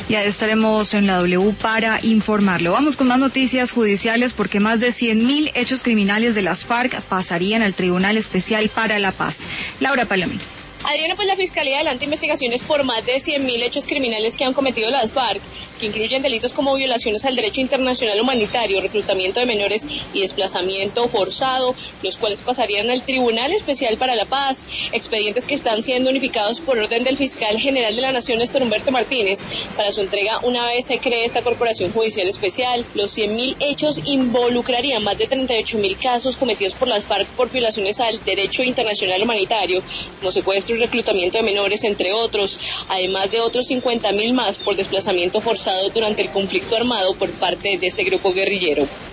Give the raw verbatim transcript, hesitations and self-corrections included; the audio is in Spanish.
Ya estaremos en la W para informarlo. Vamos con más noticias judiciales porque más de cien mil hechos criminales de las FARC pasarían al Tribunal Especial para la Paz. Laura Palomino. Adriana, pues la Fiscalía adelanta investigaciones por más de cien mil hechos criminales que han cometido las FARC, que incluyen delitos como violaciones al derecho internacional humanitario, reclutamiento de menores y desplazamiento forzado, los cuales pasarían al Tribunal Especial para la Paz, expedientes que están siendo unificados por orden del Fiscal General de la Nación, Néstor Humberto Martínez, para su entrega una vez se cree esta Corporación Judicial Especial. Los cien mil hechos involucrarían más de treinta y ocho mil casos cometidos por las FARC por violaciones al derecho internacional humanitario, como secuestro y reclutamiento de menores, entre otros, además de otros cincuenta mil más por desplazamiento forzado durante el conflicto armado por parte de este grupo guerrillero.